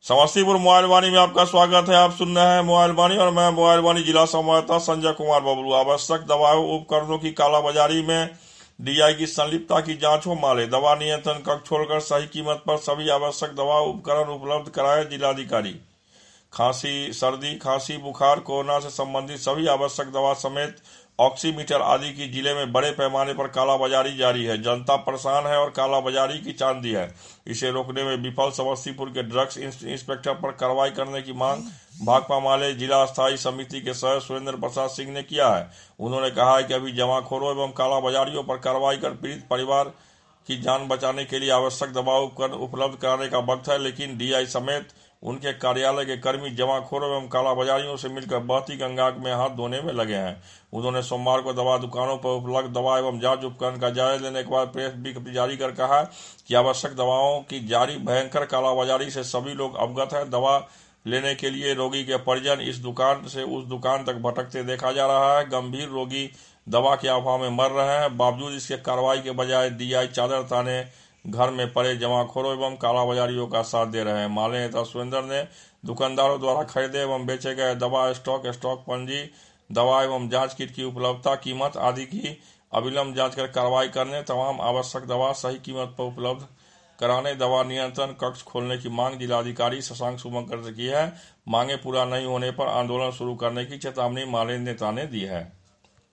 Samastipur mobile वाणी में आपका स्वागत है। आप सुन रहे हैं मोबाइल वाणी और मैं मोबाइल वाणी जिला संवाददाता संजय कुमार बबलू। आवश्यक दवाओं उपकरणों की कालाबाजारी में डीआई की संलिप्तता की जांच हो माले। दवा नियंत्रण कक्ष छोड़कर सही कीमत पर सभी आवश्यक दवा उपकरण उपलब्ध कराए जिलाधिकारी। खांसी, सर्दी, खांसी, बुखार, कोरोना से संबंधित सभी आवश्यक दवा समेत ऑक्सीमीटर आदि की जिले में बड़े पैमाने पर कालाबाजारी जारी है। जनता परेशान है और कालाबाजारी की चांदी है। इसे रोकने में विफल समस्तीपुर के ड्रग्स इंस्पेक्टर पर कार्रवाई करने की मांग भाकपा माले जिला स्थायी समिति के सदस्य सुरेंद्र प्रसाद सिंह ने किया है। उन्होंने कहा है कि अभी जमाखोरों एवं कालाबाजारियों पर कार्रवाई कर पीड़ित परिवार की जान बचाने के लिए आवश्यक दवा उपकरण उपलब्ध कराने का वक्त है, लेकिन डीआई समेत उनके कार्यालय के कर्मी जमाखोरों एवं कालाबाजारियों से मिलकर बहती गंगा में हाथ धोने में लगे हैं। उन्होंने सोमवार को दवा दुकानों पर उपलब्ध दवा एवं जांच उपकरण का जायजा लेने के बाद प्रेस विज्ञप्ति जारी कर कहा कि आवश्यक दवाओं की जारी भयंकर कालाबाजारी से सभी लोग अवगत है। दवा लेने के लिए रोगी के परिजन इस दुकान से उस दुकान तक भटकते देखा जा रहा है। गंभीर रोगी दवा के अभाव में मर रहे हैं। बावजूद इसके कार्रवाई के बजाय डीआई चादर ताने घर में पड़े जमाखोरों एवं कालाबाजारियों का साथ दे रहे हैं। माले नेता सुरेंद्र ने दुकानदारों द्वारा खरीदे एवं बेचे गए दवा स्टॉक पंजी, दवा एवं जांच किट की उपलब्धता, कीमत आदि की अविलंब जांच कर कार्रवाई करने, तमाम आवश्यक दवा सही कीमत पर उपलब्ध कराने दवा नियंत्रण कक्ष खोलने की मांग जिलाधिकारी शशांक शुभंकर से की है। मांगे पूरा नहीं होने पर आंदोलन शुरू करने की चेतावनी माले नेता ने दी है।